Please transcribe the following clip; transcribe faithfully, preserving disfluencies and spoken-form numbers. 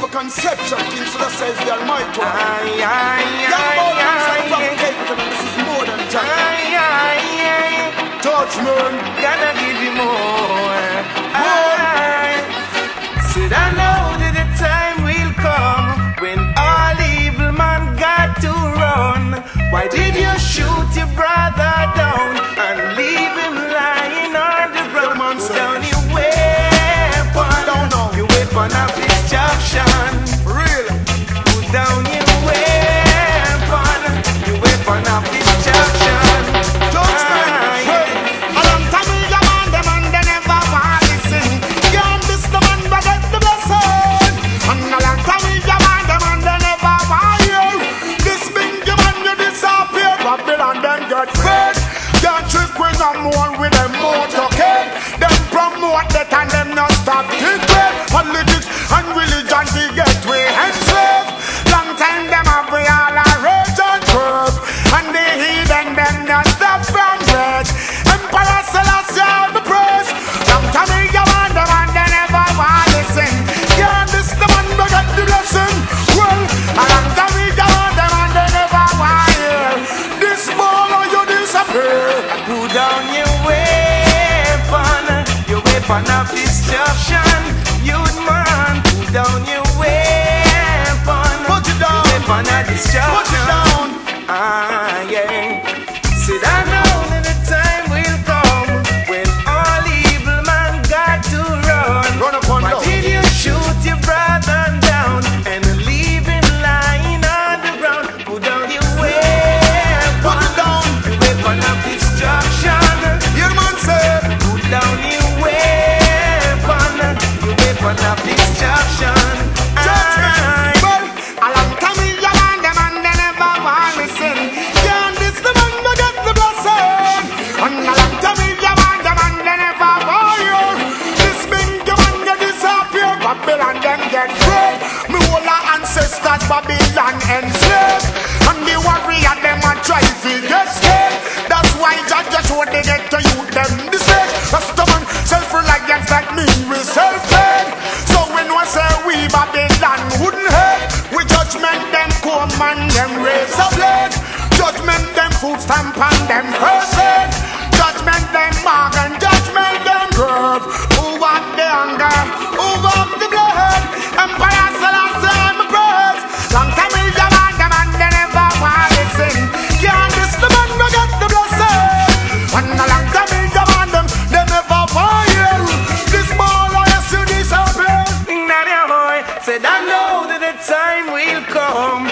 no conception, things for yourself, the Almighty One. Aye, aye, Young aye, boy, aye, Prophet Capleton, and this is more than aye, Jack. aye, aye. Judgment. Gotta give you more. Aye. Said I know that the time will come when all evil man got to run. Why did you shoot your brother down and leave him lying on the ground? Put down your weapon, your weapon of destruction. For real. Put down your weapon, your weapon of destruction. Judgment. Hey. A long time we a man, them and they never want listen. Can't this the man that get the blessing. And a long time we a man, them and they never want you. This big man you disappear. Babylon then get fed. Can't trick when I'm more with them motorcade. Them promote that and them not stop kick it. Politics and religion they get we enslaved. Long time them have we all a rage and curve. And the heathen them not stop from rage. Emperor Selassie all the praise. Long time we a man, them and they never want listen. Can't this the man that get the blessing. Well, a long time we a man, them and they never want hear. This ball or you disappear. Put down your weapon, your weapon of destruction. Youth man, put down your weapon, Put it down. your weapon of destruction. Put it down. Ah, yeah. Said I know that the time will come when all evil man got to run. Run up and Why down. did you shoot your brother down and leave him lying on the ground? Put down your weapon, Put it down. your weapon of destruction. Hear the man say. Put down your weapon, your weapon of destruction. Judgment. Well, a long time we a man, them and they never want listen. Can't this the man that get the blessing. And a long time we a man, them and they never want you. This big man you disappear. Babylon them get free. Me whole our ancestors Babylon enslaved. And the warrior them a try to get scared. That's why Jah just want to get to you them the stage. That's the man self-reliance that mean we self-made. So when we say we Babylon wouldn't hate, we judgment them come and them raise a blade. Judgment them food stamp and them first aid. Judgment them mark and judgment them grave. Who want the hunger? Who want the blood? Empire Selassie I'm a praise. Long time we a man, them and they never want listen. Can't this the man that get the blessing. And a long time we a man, them they never want you. This ball or yes you disappear. Said I know that the time will come